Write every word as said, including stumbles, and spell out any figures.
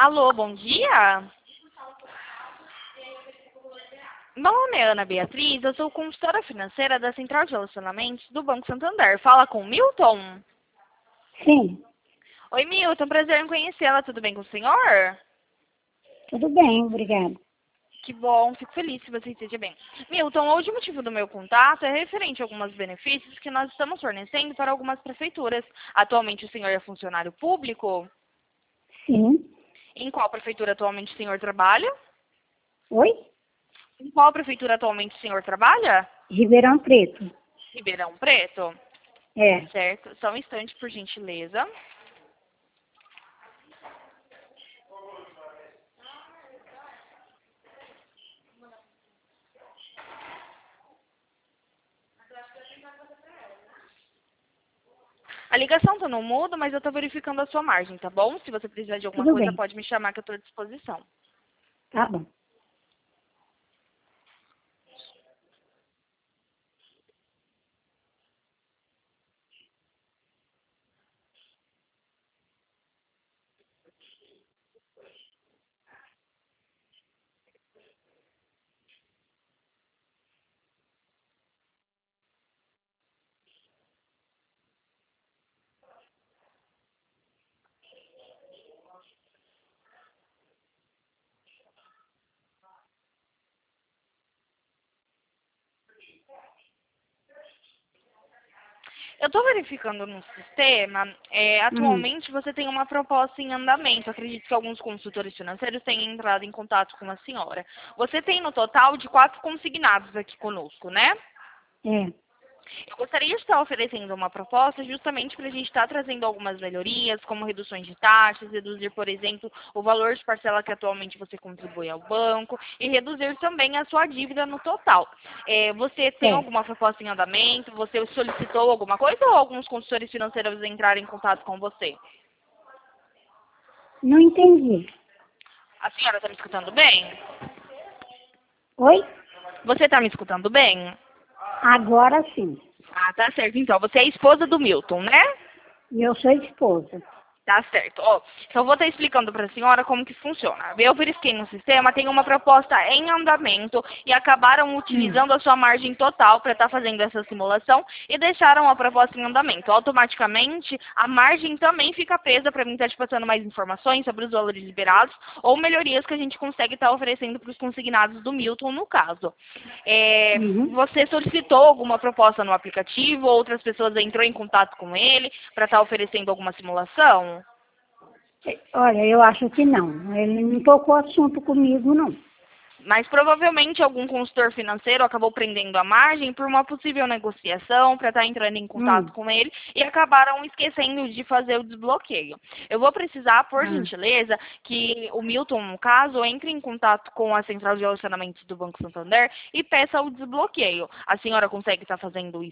Alô, bom dia. Meu nome é Ana Beatriz, eu sou consultora financeira da Central de Relacionamentos do Banco Santander. Fala com o Milton? Sim, Oi, Milton, prazer em conhecê-la. Tudo bem com o senhor? tudo bem, obrigada. Que bom, fico feliz se você esteja bem. Milton, hoje o motivo do meu contato é referente a alguns benefícios que nós estamos fornecendo para algumas prefeituras. Atualmente o senhor é funcionário público? Sim. Em qual prefeitura atualmente o senhor trabalha? Oi? Em qual prefeitura atualmente o senhor trabalha? Ribeirão Preto. Ribeirão Preto? É. Certo. Só um instante, por gentileza. A ligação tá no mudo, mas eu tô verificando a sua margem, tá bom? Se você precisar de alguma Tudo coisa, bem. pode me chamar que eu tô à disposição. Tá bom. Eu tô verificando no sistema, é, Hum. atualmente você tem uma proposta em andamento. Acredito que alguns consultores financeiros tenham entrado em contato com a senhora. Você tem no total de quatro consignados aqui conosco, né? É. Eu gostaria de estar oferecendo uma proposta justamente para a gente estar trazendo algumas melhorias, como reduções de taxas, reduzir, por exemplo, o valor de parcela que atualmente você contribui ao banco e reduzir também a sua dívida no total. É, você tem É. alguma proposta em andamento? Você solicitou alguma coisa ou alguns consultores financeiros entraram em contato com você? Não entendi. A senhora está me escutando bem? Oi? Você está me escutando bem? Agora sim. Ah, tá certo. Então, você é a esposa do Milton, né? E eu sou esposa. Tá certo. Ó, então eu vou estar explicando para a senhora como que funciona. Eu verifiquei no sistema, tem uma proposta em andamento e acabaram Hum. utilizando a sua margem total para estar fazendo essa simulação e deixaram a proposta em andamento. Automaticamente, a margem também fica presa para mim estar te passando mais informações sobre os valores liberados ou melhorias que a gente consegue estar oferecendo para os consignados do Milton, no caso. É, Uhum. você solicitou alguma proposta no aplicativo, outras pessoas entrou em contato com ele para estar oferecendo alguma simulação? É, olha, eu acho que não. Ele não tocou assunto comigo, não. Mas provavelmente algum consultor financeiro acabou prendendo a margem por uma possível negociação para estar entrando em contato Hum. com ele e acabaram esquecendo de fazer o desbloqueio. Eu vou precisar, por Ah. gentileza, que o Milton, no caso, entre em contato com a Central de Relacionamentos do Banco Santander e peça o desbloqueio. A senhora consegue estar fazendo